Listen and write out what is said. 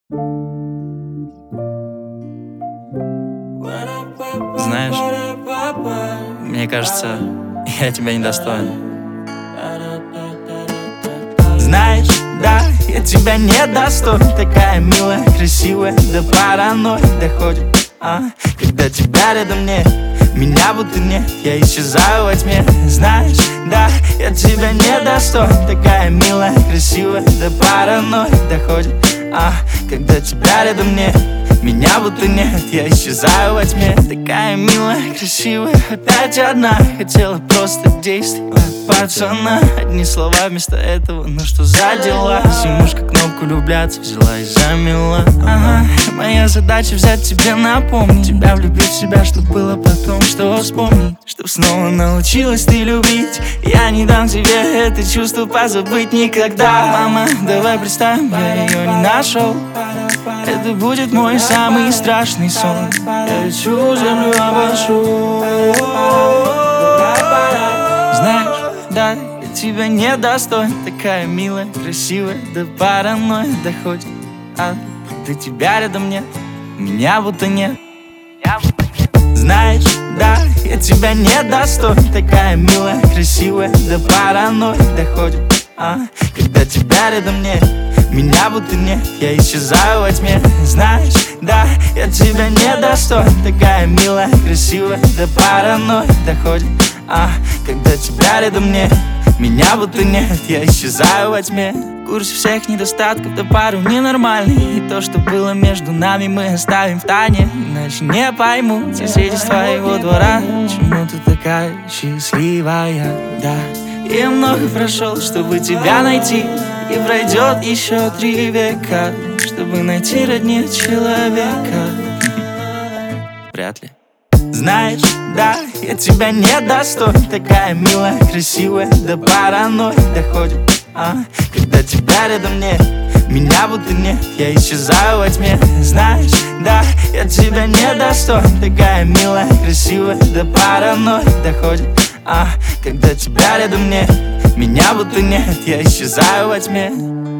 Знаешь, мне кажется, я тебя недостоин. Знаешь, да, я тебя недостоин. Такая милая, красивая, до паранойи доходит. Когда тебя рядом нет, меня будто нет, я исчезаю во тьме. Знаешь, да, я тебя недостоин. Такая милая, красивая, до паранойи доходит. Когда тебя рядом нет, меня будто нет, я исчезаю во тьме. Такая милая, красивая, опять одна. Хотела просто действий от пацана. Одни слова вместо этого, ну что за дела? Симушка кнопку влюбляться взяла и замела. Моя задача взять тебе напомнить, тебя влюбить в себя, чтоб было потом что вспомнить, чтоб снова научилась ты любить. Я не дам тебе это чувство позабыть никогда. Мама, давай представим, я ее не нашел. Это будет мой самый страшный сон. Я всю землю обошу. Знаешь, да, я тебя недостоин. Такая милая, красивая, до паранойи доходит. До тебя рядом нет, меня будто нет. Знаешь, да, я тебя недостоин. Такая милая, красивая, до паранойи доходит. Когда тебя рядом нет, меня будто нет, я исчезаю во тьме. Знаешь, да, я тебя недостоин. Такая милая, красивая, до паранойи доходит. Когда тебя рядом нет, меня будто нет, я исчезаю во тьме. В курсе всех недостатков, да пару ненормальный. И то, что было между нами, мы оставим в тайне. Иначе не поймут соседи с твоего двора, почему ты такая счастливая, да. Я много прошел, чтобы тебя найти, и пройдет еще 3 века, чтобы найти роднее человека. Вряд ли. Знаешь, да, я тебя недостоин. Такая милая, красивая, до паранойи доходит. Когда тебя рядом нет, меня будто нет, я исчезаю во тьме. Знаешь, да, я тебя недостоин. Такая милая, красивая, до паранойи доходит. Когда тебя рядом нет, меня будто нет, я исчезаю во тьме.